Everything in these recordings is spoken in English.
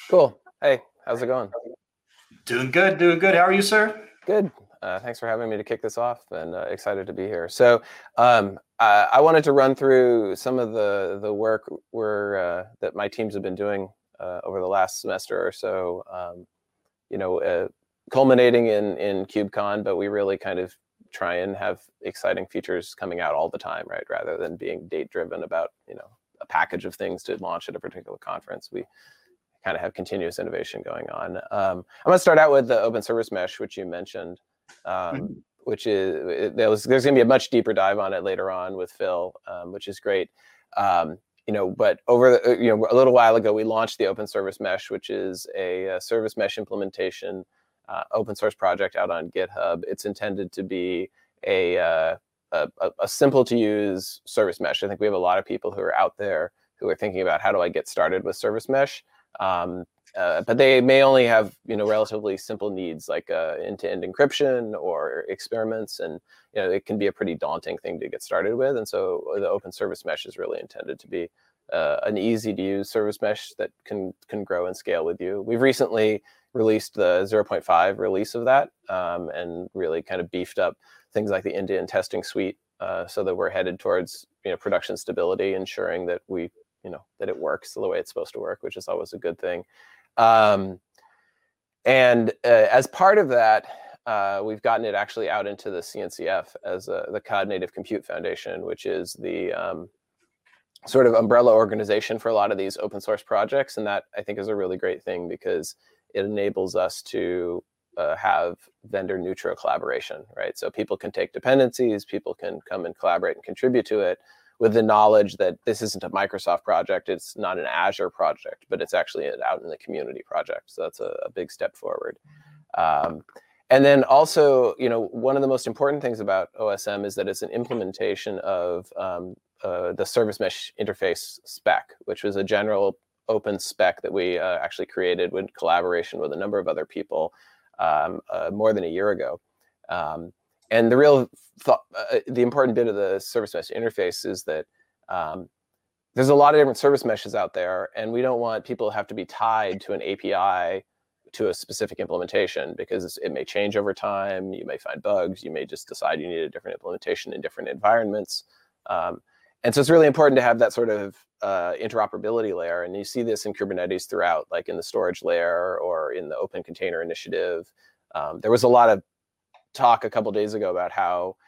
Cool. Hey, how's it going? Doing good, doing good. How are you, sir? Good. Thanks for having me to kick this off, and excited to be here. So, I wanted to run through some of the work that my teams have been doing over the last semester or so. You know, uh, Culminating in KubeCon, but we really kind of try and have exciting features coming out all the time, right? Rather than being date driven about a package of things to launch at a particular conference. We kind of have continuous innovation going on. I'm going to start out with the open service mesh, which you mentioned, Mhm. which is there's going to be a much deeper dive on it later on with Phil, which is great. But over a little while ago, we launched the open service mesh, which is a service mesh implementation open source project out on GitHub. It's intended to be a a simple to use service mesh. I think we have a lot of people who are out there who are thinking about how do I get started with service mesh, um, but they may only have relatively simple needs like end-to-end encryption or experiments, and it can be a pretty daunting thing to get started with. And so the open service mesh is really intended to be an easy to use service mesh that can grow and scale with you. We've recently released the zero point 0.5 release of that, and really kind of beefed up things like the end-to-end testing suite, so that we're headed towards production stability, ensuring that that it works the way it's supposed to work, which is always a good thing. Um, and as part of that, we've gotten it actually out into the CNCF as the Cloud Native Compute Foundation, which is the sort of umbrella organization for a lot of these open source projects. And that, I think, is a really great thing because it enables us to have vendor neutral collaboration, right? So people can take dependencies, people can come and collaborate and contribute to it with the knowledge that this isn't a Microsoft project, it's not an Azure project, but it's actually out in the community project. So that's a big step forward. Um, and then also, one of the most important things about OSM is that it's an implementation of the service mesh interface spec, which was a general open spec that we actually created in collaboration with a number of other people more than a year ago. And the important bit of the service mesh interface is that there's a lot of different service meshes out there, and we don't want people to have to be tied to an API to a specific implementation because it may change over time. You may find bugs. You may just decide you need a different implementation in different environments. And so it's really important to have that sort of interoperability layer. And you see this in Kubernetes throughout, like in the storage layer or in the Open Container Initiative. There was a lot of talk a couple of days ago about how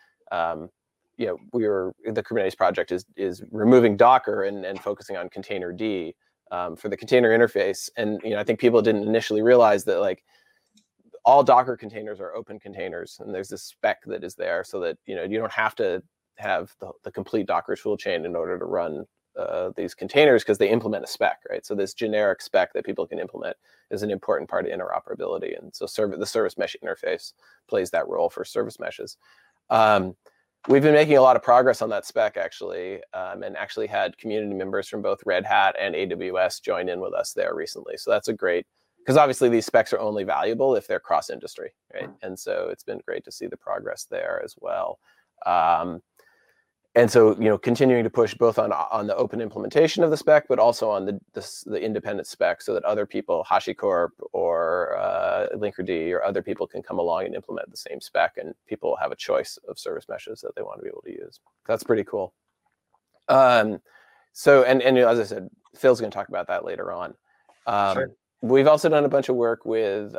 the Kubernetes project is removing Docker and focusing on Containerd for the container interface. And I think people didn't initially realize that like all Docker containers are open containers, and there's this spec that is there so that you don't have to have the complete Docker toolchain in order to run these containers because they implement a spec, right? So this generic spec that people can implement is an important part of interoperability, and so the service mesh interface plays that role for service meshes. We've been making a lot of progress on that spec actually, and actually had community members from both Red Hat and AWS join in with us there recently. So that's a great, because obviously these specs are only valuable if they're cross-industry, right? And so it's been great to see the progress there as well. And so, continuing to push both on the open implementation of the spec, but also on the independent spec, so that other people, HashiCorp or Linkerd or other people, can come along and implement the same spec, and people have a choice of service meshes that they want to be able to use. That's pretty cool. And as I said, Phil's going to talk about that later on. Sure. We've also done a bunch of work with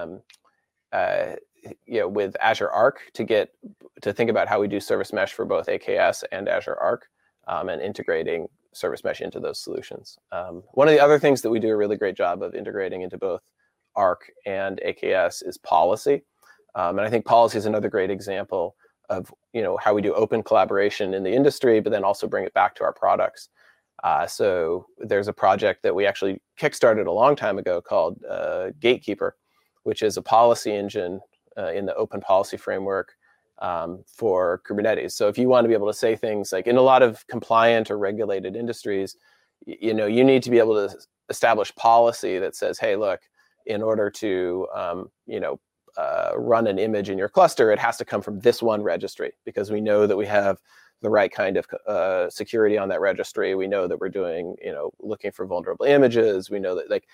with Azure Arc to think about how we do service mesh for both AKS and Azure Arc, and integrating service mesh into those solutions. One of the other things that we do a really great job of integrating into both Arc and AKS is policy. And I think policy is another great example of how we do open collaboration in the industry, but then also bring it back to our products. So there's a project that we actually kickstarted a long time ago called Gatekeeper, which is a policy engine in the open policy framework for Kubernetes. So if you want to be able to say things like in a lot of compliant or regulated industries, you need to be able to establish policy that says, hey, look, in order to run an image in your cluster, it has to come from this one registry, because we know that we have the right kind of security on that registry. We know that we're doing, looking for vulnerable images. We know that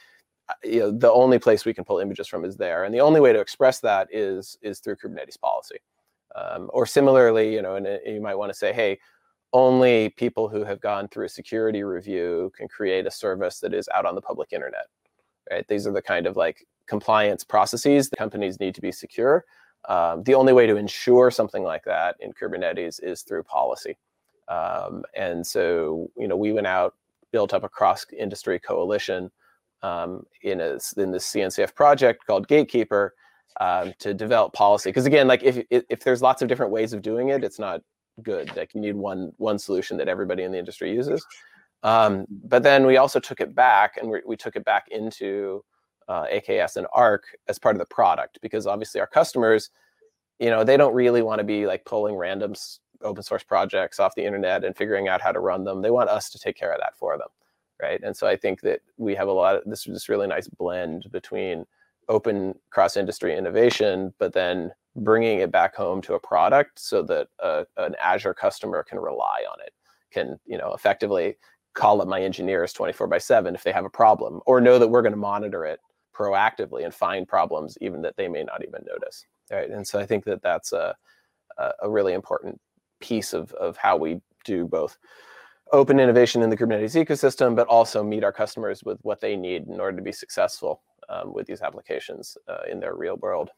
the only place we can pull images from is there, and the only way to express that is through Kubernetes policy. Or similarly, and you might want to say, hey, only people who have gone through a security review can create a service that is out on the public internet, right? These are the kind of like compliance processes that companies need to be secure. The only way to ensure something like that in Kubernetes is through policy. And so, we went out, built up a cross-industry coalition in the CNCF project called Gatekeeper to develop policy. Because again, like if there's lots of different ways of doing it, it's not good. Like you need one solution that everybody in the industry uses. But then we also took it back, and we took it back into AKS and Arc as part of the product, because obviously our customers, they don't really want to be like pulling random open source projects off the internet and figuring out how to run them. They want us to take care of that for them, right? And so I think that we have this really nice blend between open cross-industry innovation, but then bringing it back home to a product so that an Azure customer can rely on it, can effectively call up my engineers 24/7 if they have a problem, or know that we're going to monitor it proactively and find problems even that they may not even notice, right? And so I think that that's a really important piece of how we do both open innovation in the Kubernetes ecosystem, but also meet our customers with what they need in order to be successful with these applications in their real world.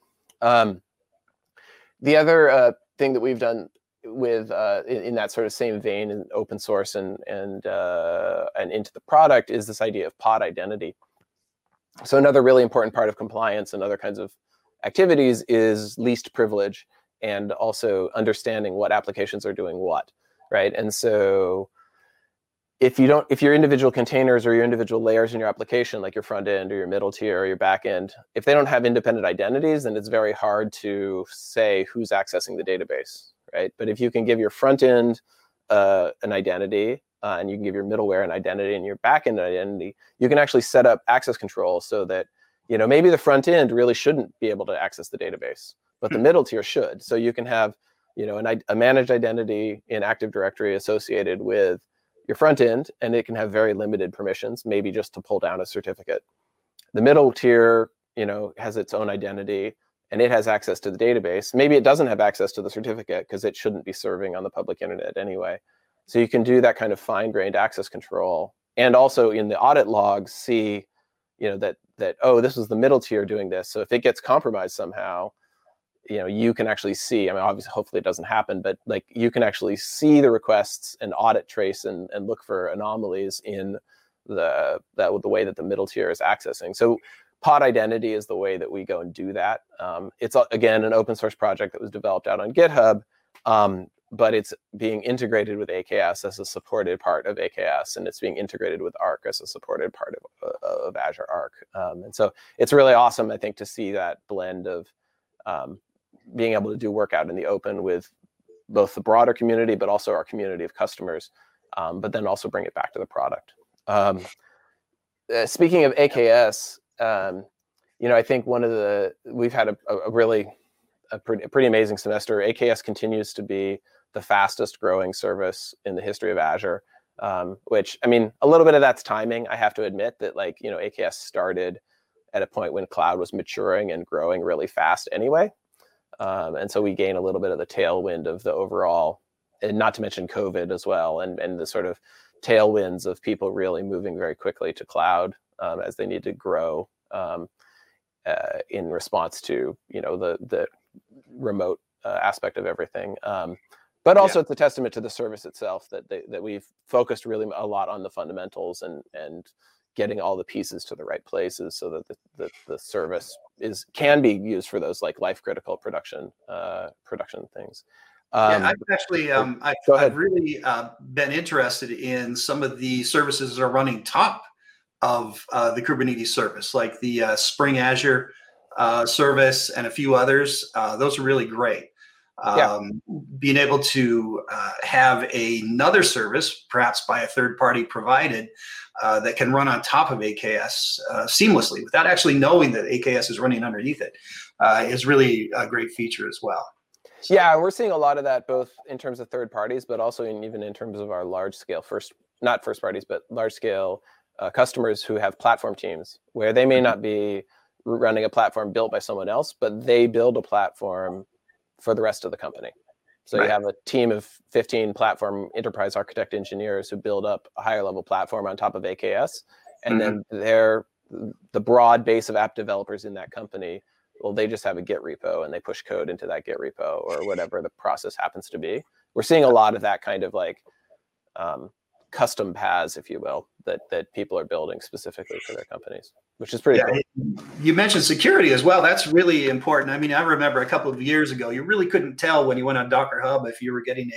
The other thing that we've done with in that sort of same vein in open source and into the product is this idea of pod identity. So another really important part of compliance and other kinds of activities is least privilege, and also understanding what applications are doing what, right? And so if your individual containers or your individual layers in your application, like your front end or your middle tier or your back end, if they don't have independent identities, then it's very hard to say who's accessing the database, right? But if you can give your front end an identity, and you can give your middleware an identity and your back end an identity, you can actually set up access control so that, maybe the front end really shouldn't be able to access the database, but the middle tier should. So you can have, a managed identity in Active Directory associated with your front end, and it can have very limited permissions, maybe just to pull down a certificate. The middle tier, has its own identity, and it has access to the database. Maybe it doesn't have access to the certificate because it shouldn't be serving on the public internet anyway. So you can do that kind of fine-grained access control, and also in the audit logs see, that oh, this was the middle tier doing this. So if it gets compromised somehow, you can actually see. I mean, obviously, hopefully it doesn't happen, but like you can actually see the requests and audit trace and look for anomalies in the way that the middle tier is accessing. So pod identity is the way that we go and do that. It's again an open source project that was developed out on GitHub. But it's being integrated with AKS as a supported part of AKS, and it's being integrated with Arc as a supported part of Azure Arc. And so it's really awesome, I think, to see that blend of being able to do work out in the open with both the broader community, but also our community of customers, but then also bring it back to the product. Speaking of AKS, I think we've had a pretty amazing semester. AKS continues to be the fastest growing service in the history of Azure, which, I mean, a little bit of that's timing. I have to admit that AKS started at a point when cloud was maturing and growing really fast anyway. And so we gain a little bit of the tailwind of the overall, and not to mention COVID as well, and the sort of tailwinds of people really moving very quickly to cloud as they need to grow in response to, the remote aspect of everything. But also it's a testament to the service itself that we've focused really a lot on the fundamentals and getting all the pieces to the right places so that the service can be used for those like life critical production things. I've actually I've really been interested in some of the services that are running top of the Kubernetes service, like the Spring Azure service and a few others. Those are really great. Being able to have another service, perhaps by a third party provided, that can run on top of AKS seamlessly without actually knowing that AKS is running underneath it, is really a great feature as well. So. Yeah, we're seeing a lot of that both in terms of third parties, but also even in terms of our large scale not first parties, but large scale customers who have platform teams where they may not be running a platform built by someone else, but they build a platform for the rest of the company. So you have a team of 15 platform enterprise architect engineers who build up a higher level platform on top of AKS. And then the broad base of app developers in that company, well, they just have a Git repo and they push code into that Git repo or whatever the process happens to be. We're seeing a lot of that kind of like custom paths, if you will, that people are building specifically for their companies, which is pretty cool. You mentioned security as well. That's really important. I mean, I remember a couple of years ago, you really couldn't tell when you went on Docker Hub if you were getting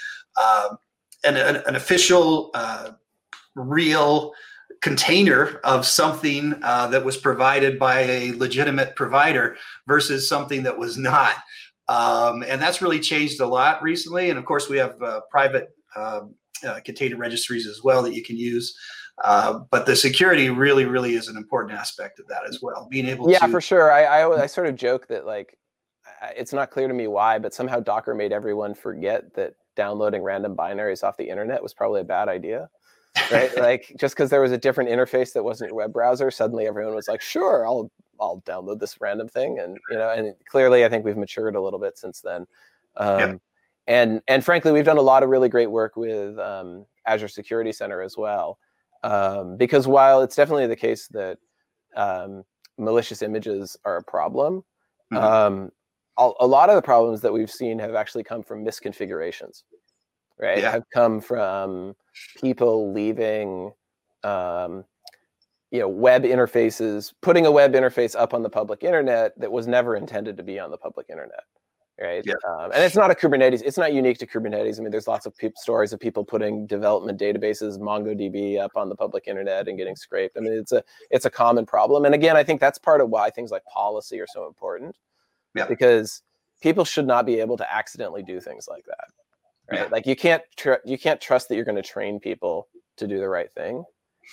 an official, real container of something that was provided by a legitimate provider versus something that was not. And that's really changed a lot recently. And of course, we have private container registries as well that you can use. But the security really, really is an important aspect of that as well. Being able to, for sure. I sort of joke that like, it's not clear to me why, but somehow Docker made everyone forget that downloading random binaries off the internet was probably a bad idea, right? Like just because there was a different interface that wasn't a web browser, suddenly everyone was like, sure, I'll download this random thing. And, and clearly I think we've matured a little bit since then. And frankly, we've done a lot of really great work with Azure Security Center as well. Because while it's definitely the case that malicious images are a problem, a lot of the problems that we've seen have actually come from misconfigurations, right? Have come from people leaving, web interfaces, putting a web interface up on the public internet that was never intended to be on the public internet. Right. And it's not it's not unique to Kubernetes. I mean, there's lots of stories of people putting development databases, MongoDB up on the public internet and getting scraped. I mean, it's a common problem. And again, I think that's part of why things like policy are so important, because people should not be able to accidentally do things like that. Right. Like you can't trust that you're going to train people to do the right thing.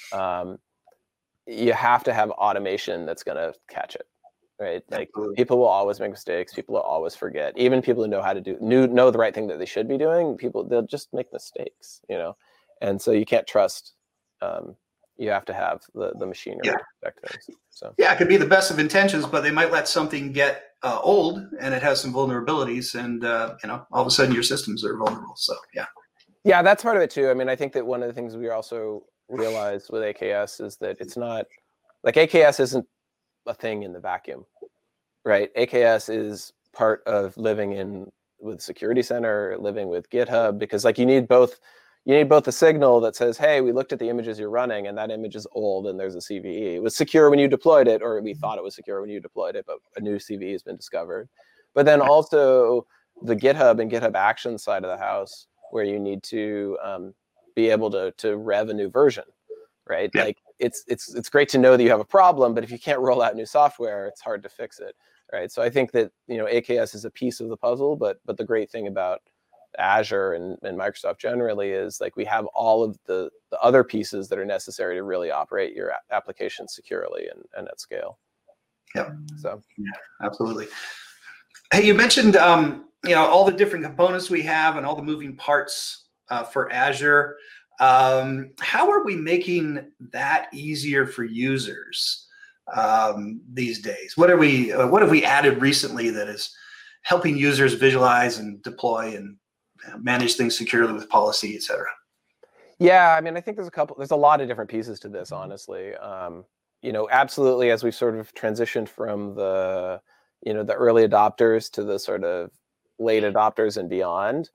You have to have automation that's going to catch it. Right, like people will always make mistakes. People will always forget. Even people who know how to know the right thing that they should be doing, they'll just make mistakes, And so you can't trust. You have to have the machinery to protect things. So it could be the best of intentions, but they might let something get old and it has some vulnerabilities, and all of a sudden your systems are vulnerable. So that's part of it too. I mean, I think that one of the things we also realized with AKS is that it's not like AKS isn't a thing in the vacuum, right? AKS is part of living with Security Center, living with GitHub, because like you need both the signal that says, hey, we looked at the images you're running and that image is old and there's a CVE. It was secure when you deployed it, or we thought it was secure when you deployed it, but a new CVE has been discovered. But then also the GitHub and GitHub Actions side of the house, where you need to be able to rev a new version, right? Like it's great to know that you have a problem, but if you can't roll out new software, it's hard to fix it, right? So I think that AKS is a piece of the puzzle, but the great thing about Azure and Microsoft generally is like we have all of the other pieces that are necessary to really operate your application securely and at scale. So absolutely. Hey, you mentioned all the different components we have and all the moving parts for Azure. How are we making that easier for users these days? What have we added recently that is helping users visualize and deploy and manage things securely with policy, et cetera? Yeah, I mean, I think there's a lot of different pieces to this, honestly. Absolutely, as we've sort of transitioned from the early adopters to the sort of late adopters and beyond,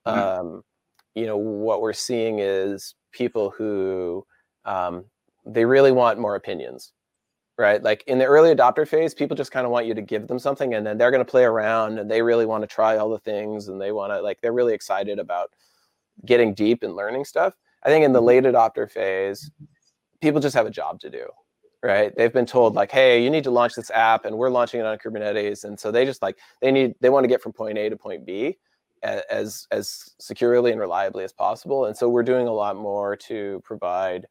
what we're seeing is people who they really want more opinions, right? Like in the early adopter phase, people just kind of want you to give them something and then they're going to play around and they really want to try all the things and they want to they're really excited about getting deep and learning stuff. I think in the late adopter phase, people just have a job to do, right? They've been told like, hey, you need to launch this app and we're launching it on Kubernetes. And so they just they want to get from point A to point B as securely and reliably as possible. And so we're doing a lot more to provide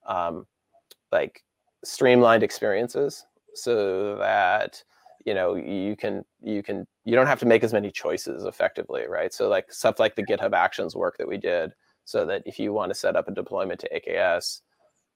streamlined experiences so that you don't have to make as many choices effectively, right? So like stuff like the GitHub Actions work that we did, so that if you want to set up a deployment to AKS,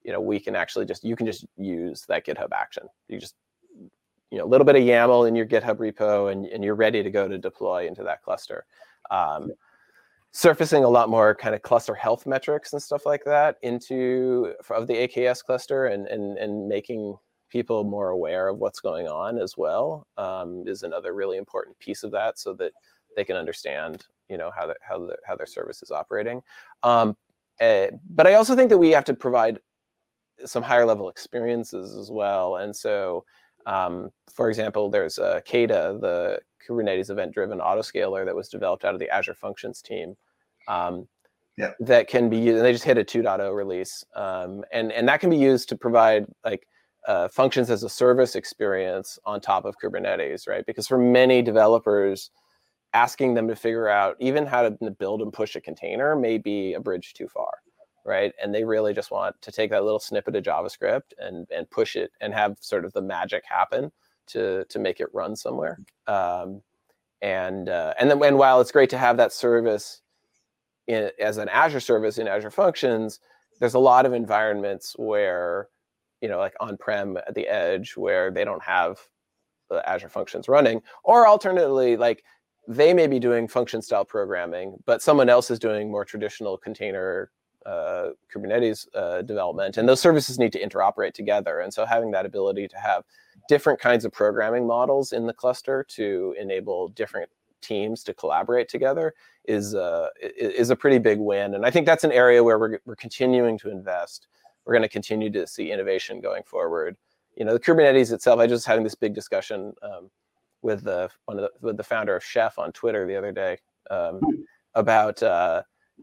we can actually you can just use that GitHub action. You just, a little bit of YAML in your GitHub repo, and you're ready to go to deploy into that cluster. Surfacing a lot more kind of cluster health metrics and stuff like that of the AKS cluster, and making people more aware of what's going on as well, is another really important piece of that, so that they can understand, how their service is operating. But I also think that we have to provide some higher level experiences as well. And so, for example, there's Kada, the Kubernetes event-driven autoscaler that was developed out of the Azure Functions team, that can be used. And they just hit a 2.0 release, and that can be used to provide functions as a service experience on top of Kubernetes, right? Because for many developers, asking them to figure out even how to build and push a container may be a bridge too far, right? And they really just want to take that little snippet of JavaScript and push it and have sort of the magic happen to make it run somewhere. And then while it's great to have that service as an Azure service in Azure Functions, there's a lot of environments where, like on-prem at the edge, where they don't have the Azure Functions running, or alternatively, they may be doing function style programming, but someone else is doing more traditional container Kubernetes development, and those services need to interoperate together. And so having that ability to have different kinds of programming models in the cluster to enable different teams to collaborate together is a pretty big win. And I think that's an area where we're continuing to invest. We're going to continue to see innovation going forward. The Kubernetes itself, I just having this big discussion with the founder of Chef on Twitter the other day, about the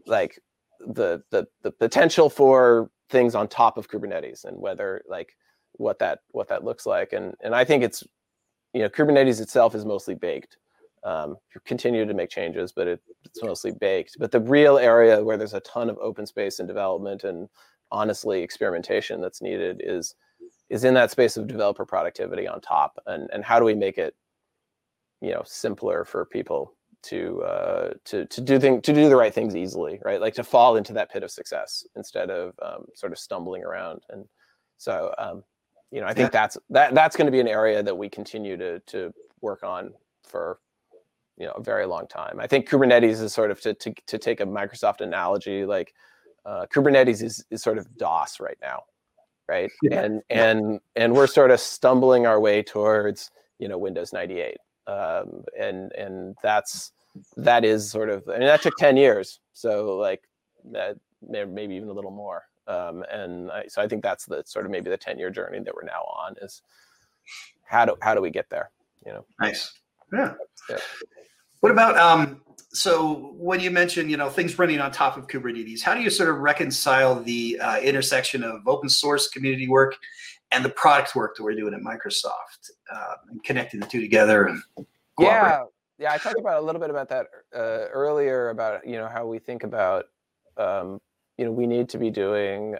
potential for things on top of Kubernetes, and whether what that looks like. And I think it's, Kubernetes itself is mostly baked. You continue to make changes, but it's mostly baked. But the real area where there's a ton of open space and development and honestly experimentation that's needed is in that space of developer productivity on top. And how do we make it, simpler for people to do the right things easily, right? To fall into that pit of success instead of sort of stumbling around. And so, I think that's going to be an area that we continue to work on for, a very long time. I think Kubernetes is sort of, to take a Microsoft analogy, Kubernetes is sort of DOS right now, right? Yeah. And we're sort of stumbling our way towards, Windows 98. And that is sort of, that took 10 years. So that maybe even a little more. So I think that's the sort of maybe the 10-year journey that we're now on, is how do we get there? Nice. Yeah. What about, so when you mentioned, things running on top of Kubernetes, how do you sort of reconcile the intersection of open source community work and the product work that we're doing at Microsoft, and connecting the two together and cooperate? Yeah, I talked about a little bit about that earlier, about how we think about we need to be doing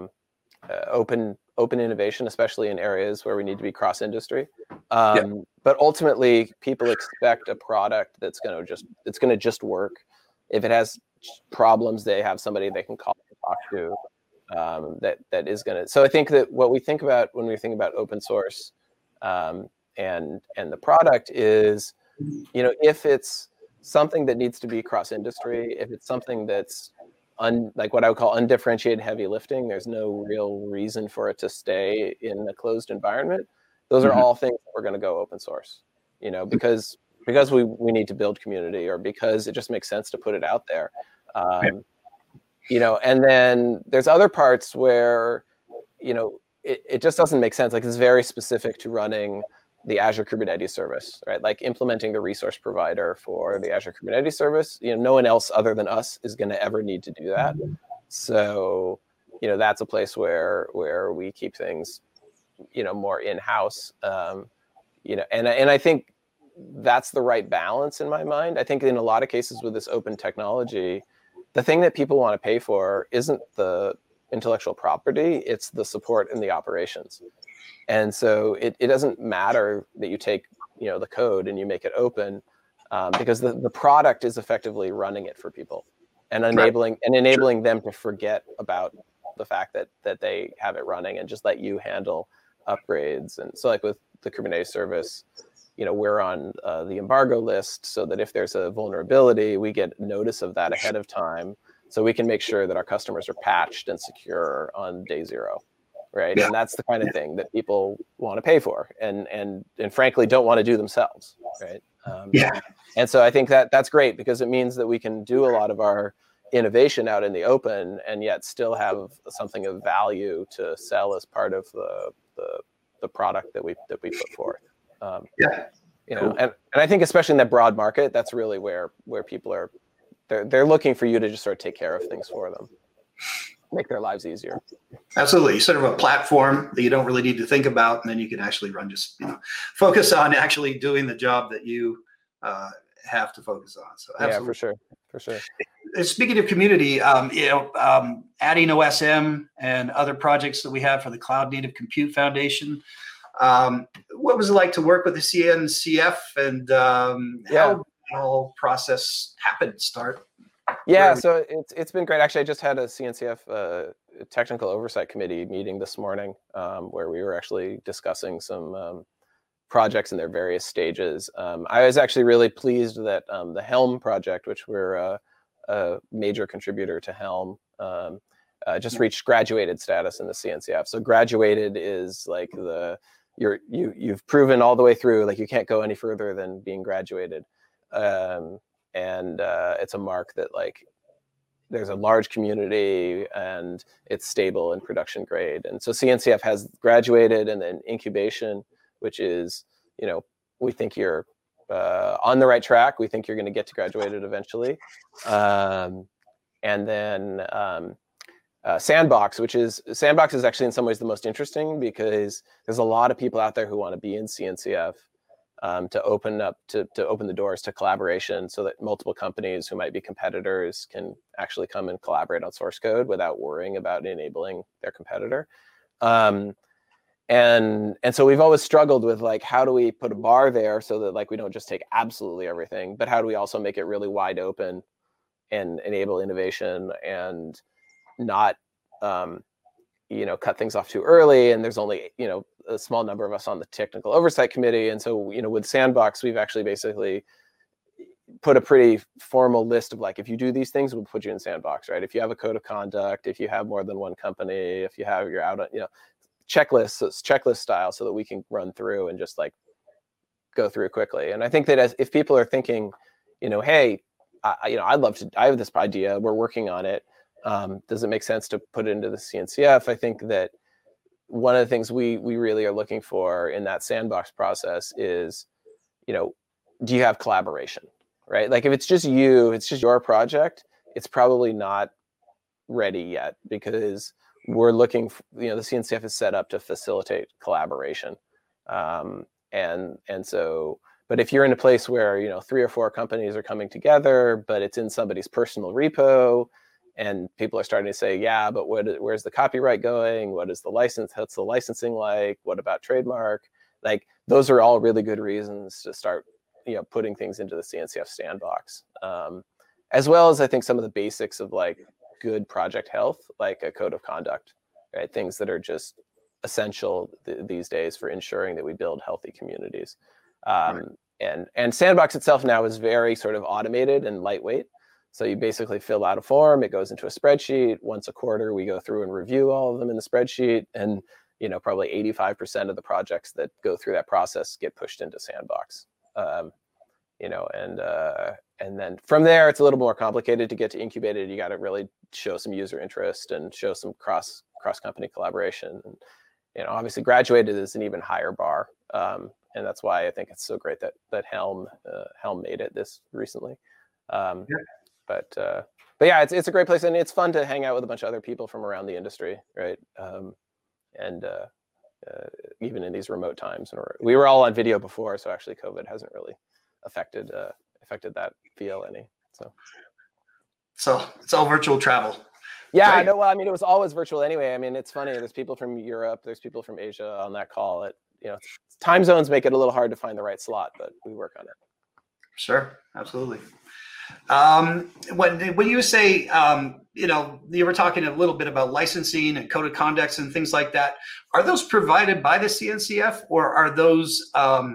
open innovation, especially in areas where we need to be cross industry. But ultimately, people expect a product that's going to just work. If it has problems, they have somebody they can call and talk to. That is going to. So I think that what we think about when we think about open source and the product is, if it's something that needs to be cross industry, if it's something that's what I would call undifferentiated heavy lifting, there's no real reason for it to stay in a closed environment. Those are all things that we're going to go open source, because we need to build community, or because it just makes sense to put it out there. And then there's other parts where, it just doesn't make sense. It's very specific to running the Azure Kubernetes service, right? Implementing the resource provider for the Azure Kubernetes service. No one else other than us is going to ever need to do that. So, that's a place where we keep things, more in-house. And I think that's the right balance in my mind. I think in a lot of cases with this open technology, the thing that people want to pay for isn't the intellectual property, it's the support and the operations. And so it doesn't matter that you take, the code and you make it open, because the product is effectively running it for people and enabling them to forget about the fact that they have it running and just let you handle upgrades. And so like with the Kubernetes service, we're on the embargo list so that if there's a vulnerability, we get notice of that ahead of time, so we can make sure that our customers are patched and secure on day zero, right? Yeah. And that's the kind of thing that people want to pay for, and frankly don't want to do themselves, right? And so I think that's great, because it means that we can do a lot of our innovation out in the open and yet still have something of value to sell as part of the product that we put forth. And I think especially in that broad market, that's really where people are, they're looking for you to just sort of take care of things for them, make their lives easier. Absolutely. Sort of a platform that you don't really need to think about, and then you can actually focus on actually doing the job that you have to focus on. So absolutely. Yeah, for sure. Speaking of community, adding OSM and other projects that we have for the Cloud Native Compute Foundation, what was it like to work with the CNCF, and how the whole process happened start? Yeah, so it's been great. Actually, I just had a CNCF technical oversight committee meeting this morning, where we were actually discussing some projects in their various stages. I was actually really pleased that the Helm project, which we're a major contributor to Helm, just reached graduated status in the CNCF. So graduated is like you've proven all the way through, like you can't go any further than being graduated. And it's a mark that like there's a large community and it's stable and production grade. And so CNCF has graduated, and then incubation, which is, we think you're on the right track. We think you're going to get to graduated eventually. And then Sandbox, Sandbox is actually in some ways the most interesting, because there's a lot of people out there who want to be in CNCF, to open the doors to collaboration, so that multiple companies who might be competitors can actually come and collaborate on source code without worrying about enabling their competitor. And so we've always struggled with like, how do we put a bar there so that like we don't just take absolutely everything, but how do we also make it really wide open and enable innovation and not cut things off too early. And there's only a small number of us on the technical oversight committee, and so with Sandbox, we've actually basically put a pretty formal list of like, if you do these things, we'll put you in Sandbox, right? If you have a code of conduct, if you have more than one company, if you're out on checklist style, so that we can run through and just like go through quickly. And I think that if people are thinking, hey, I have this idea, we're working on it, does it make sense to put it into the CNCF? I think that one of the things we really are looking for in that Sandbox process is, do you have collaboration, right? Like if it's just your project, it's probably not ready yet, because we're looking for, the CNCF is set up to facilitate collaboration. And so, but if you're in a place where, 3 or 4 companies are coming together, but it's in somebody's personal repo, and people are starting to say, yeah, but where's the copyright going? What is the license? What's the licensing like? What about trademark? Like those are all really good reasons to start, putting things into the CNCF Sandbox. As well as I think some of the basics of like good project health, like a code of conduct, right? Things that are just essential these days for ensuring that we build healthy communities. And Sandbox itself now is very sort of automated and lightweight. So you basically fill out a form, it goes into a spreadsheet. Once a quarter, we go through and review all of them in the spreadsheet. And, probably 85% of the projects that go through that process get pushed into Sandbox. And then from there, it's a little more complicated to get to incubated. You got to really show some user interest and show some cross-company collaboration. And, obviously graduated is an even higher bar. And that's why I think it's so great that Helm made it this recently. But yeah, it's a great place, and it's fun to hang out with a bunch of other people from around the industry, right? And even in these remote times, and we were all on video before, so actually COVID hasn't really affected that feel any. So it's all virtual travel. Yeah, right? No, well, I mean, it was always virtual anyway. I mean, it's funny. There's people from Europe, there's people from Asia on that call. Time zones make it a little hard to find the right slot, but we work on it. Sure, absolutely. When you say, you were talking a little bit about licensing and code of conducts and things like that. Are those provided by the CNCF, or are those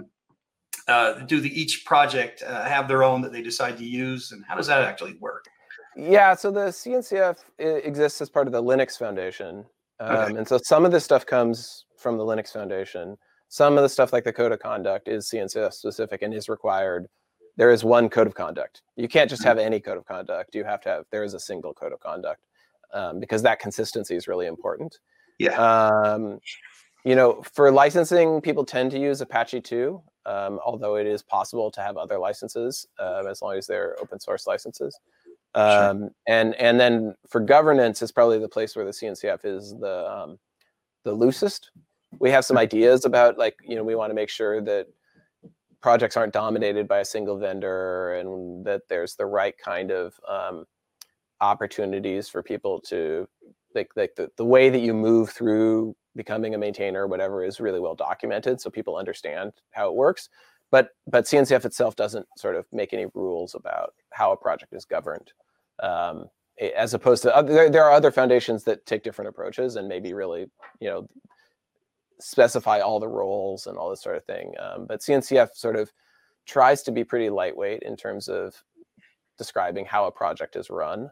each project have their own that they decide to use, and how does that actually work? Yeah, so the CNCF exists as part of the Linux Foundation, Okay. and so some of this stuff comes from the Linux Foundation. Some of the stuff like the code of conduct is CNCF specific and is required. There is one code of conduct. You can't just have any code of conduct. You have to have, there is a single code of conduct, because that consistency is really important. Yeah. For licensing, people tend to use Apache 2, although it is possible to have other licenses, as long as they're open source licenses. Sure. And then for governance is probably the place where the CNCF is the loosest. We have some ideas about, we want to make sure that projects aren't dominated by a single vendor, and that there's the right kind of opportunities for people to, the way that you move through becoming a maintainer or whatever is really well documented, so people understand how it works. But CNCF itself doesn't sort of make any rules about how a project is governed, as opposed to there are other foundations that take different approaches and maybe really specify all the roles and all this sort of thing. But CNCF sort of tries to be pretty lightweight in terms of describing how a project is run,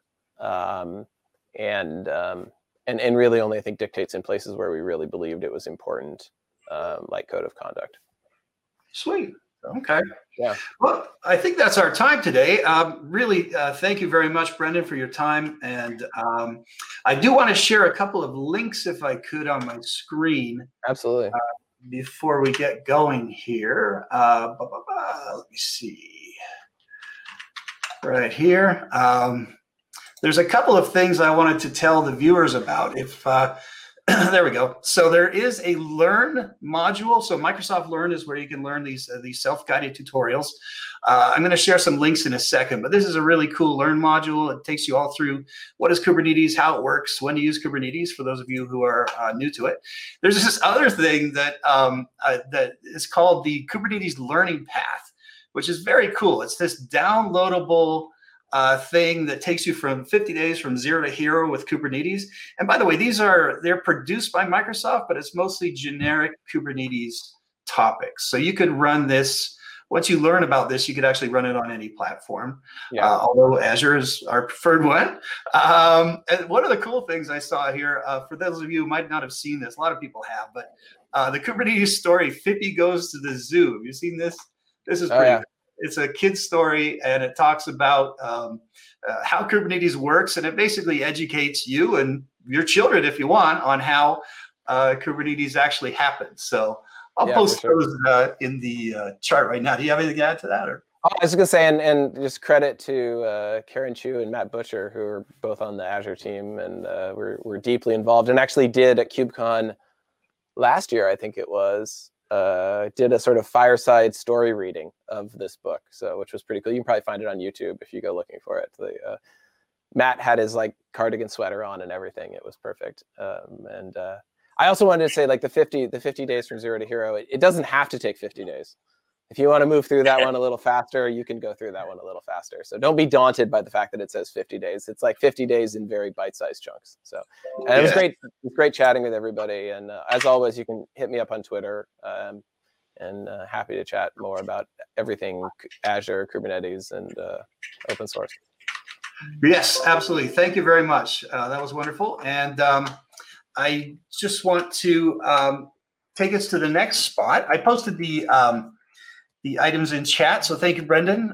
and really only, I think, dictates in places where we really believed it was important, like code of conduct. Sweet. Okay. Yeah. Well, I think that's our time today. Really, thank you very much, Brendan, for your time. And I do want to share a couple of links, if I could, on my screen. Absolutely. Before we get going here. Let me see. Right here. There's a couple of things I wanted to tell the viewers about. There we go. So there is a Learn module. So Microsoft Learn is where you can learn these self-guided tutorials. I'm going to share some links in a second, but this is a really cool Learn module. It takes you all through what is Kubernetes, how it works, when to use Kubernetes, for those of you who are new to it. There's this other thing that is called the Kubernetes Learning Path, which is very cool. It's this downloadable thing that takes you from 50 days from zero to hero with Kubernetes. And by the way, they're produced by Microsoft, but it's mostly generic Kubernetes topics. So you could run this. Once you learn about this, you could actually run it on any platform. Yeah. Although Azure is our preferred one. And one of the cool things I saw here, for those of you who might not have seen this, a lot of people have, but the Kubernetes story, Fippy Goes to the Zoo. Have you seen this? This is pretty cool. It's a kid's story, and it talks about how Kubernetes works, and it basically educates you and your children, if you want, on how Kubernetes actually happens. So I'll post those in the chart right now. Do you have anything to add to that? Or? Oh, I was going to say, and just credit to Karen Chu and Matt Butcher, who are both on the Azure team, and we're deeply involved, and actually did at KubeCon last year, I think it was, did a sort of fireside story reading of this book, which was pretty cool. You can probably find it on YouTube if you go looking for it. Matt had his cardigan sweater on and everything. It was perfect. And I also wanted to say, the 50 days from zero to hero, it doesn't have to take 50 days. If you want to move through that one a little faster, you can go through that one a little faster. So don't be daunted by the fact that it says 50 days. It's 50 days in very bite-sized chunks. So and it was great. It was great chatting with everybody. And as always, you can hit me up on Twitter, and happy to chat more about everything Azure, Kubernetes, and open source. Yes, absolutely. Thank you very much. That was wonderful. And I just want to take us to the next spot. I posted the items in chat. So thank you, Brendan.